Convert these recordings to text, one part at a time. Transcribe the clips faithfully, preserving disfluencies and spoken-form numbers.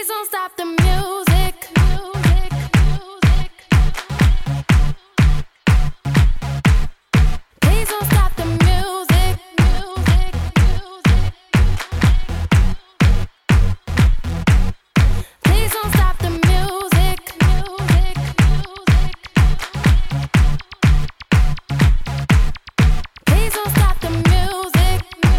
Please don't stop the music. Please don't stop the music. Please don't stop the music. Please don't stop the music.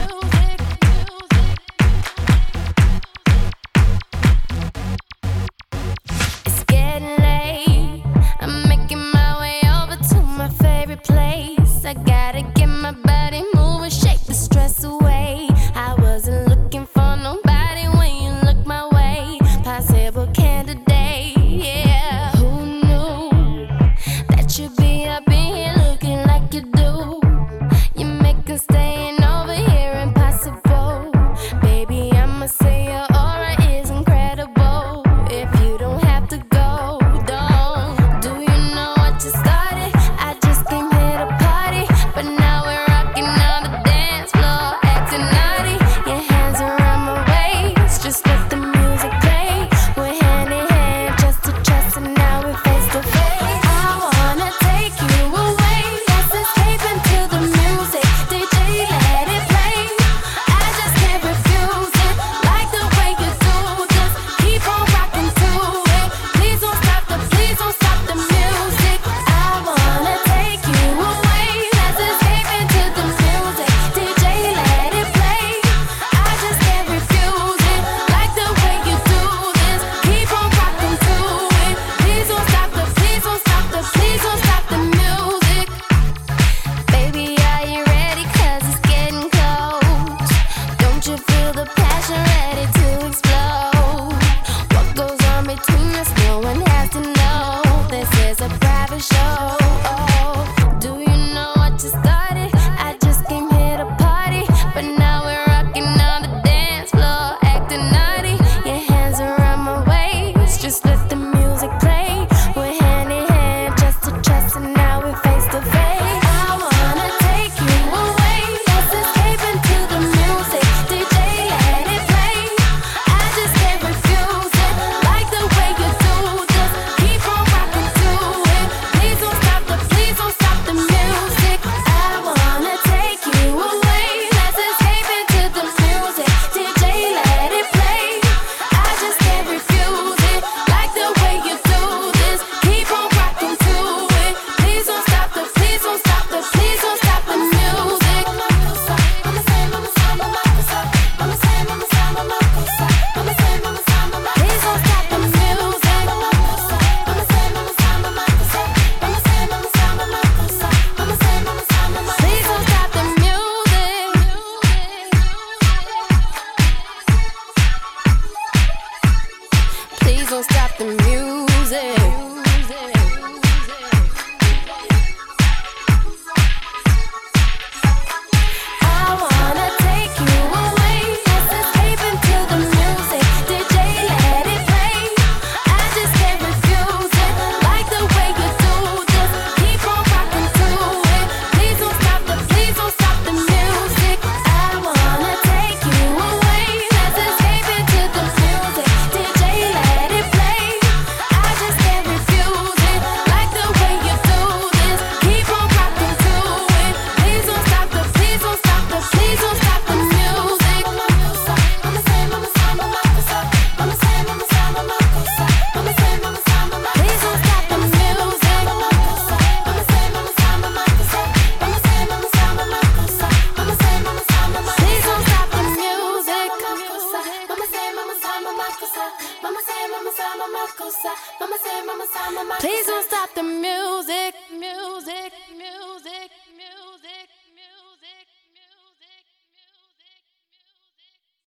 It's getting late. I'm making my way over to my favorite place. I gotta get my body moving, shake the stress away. I wasn't looking for nobody when you look my way. Possible candidate, yeah. Who knew that you'd be up in here looking like you do? You make us staying over here impossible. Baby, I'ma say your aura is incredible. If you don't have to go, don't. Do you know what you started? I just came here to party, but now we're rocking on the dance floor, acting naughty. Your hands around my waist, just let the music play. We're hand in hand, chest to chest, and now we're face to face. I wanna take you away, let's escape into the music. D J, let it play. I just can't refuse it, like the way you do. Just keep on rocking to it. Please don't stop the, please don't stop the music. I wanna take you away, let's escape into the music. D J, let it play. I just can't refuse it, like the way you do this. Keep on rocking to it. Please don't stop the, please don't stop the, please don't stop the music. Baby, are you ready? 'Cause it's getting close. Don't you feel the passion ready to explode? What goes on between us, no one has to know. This is a private show. Do you know what you started? I just came here to party, but now we're rocking on the dance floor, acting naughty. Your hands around my waist, just let the music play. We're hand in hand, chest to chest, and now we're face to face. I wanna take you away, let's escape into the music. D J, let it play. I just can't refuse it, like the way you do. Just keep on rocking to it. Please don't stop the, please don't stop the music. I wanna take you away, let's escape into the music. D J, let it play. I just can't refuse it, like the way you do this. Keep on rocking to it. Please don't stop the, please don't stop the, please don't stop the music. Mama say, mama say, mama say, mama say, mama say, mama say, mama say, mama say, mama say. Please don't stop the music. Mama say, mama say, mama say, mama say, mama say, mama say, mama say, mama say, mama say. Please don't stop the music. Please don't stop the music. I wanna take you away, let's escape into the music. D J, let it play. I just can't refuse it, like the way you do. Just keep on rocking to it. Please don't stop the, please don't stop the music. I wanna take you away, let's escape into the music. D J, let it play. I just can't refuse it, like the way you do this. Keep on rocking to it. Please don't stop the, please don't stop the, please don't stop the music. Mama say, mama say, mama say, mama say, mama say, mama say, mama say, mama say, mama say. Please don't stop the music. Mama say, mama say, mama say, mama say, mama say, mama say, mama say, mama say, mama say. Please don't stop the music. Mama say, mama say, mama say, mama say, mama say, mama say, mama say, mama say, mama say. Please don't stop the music.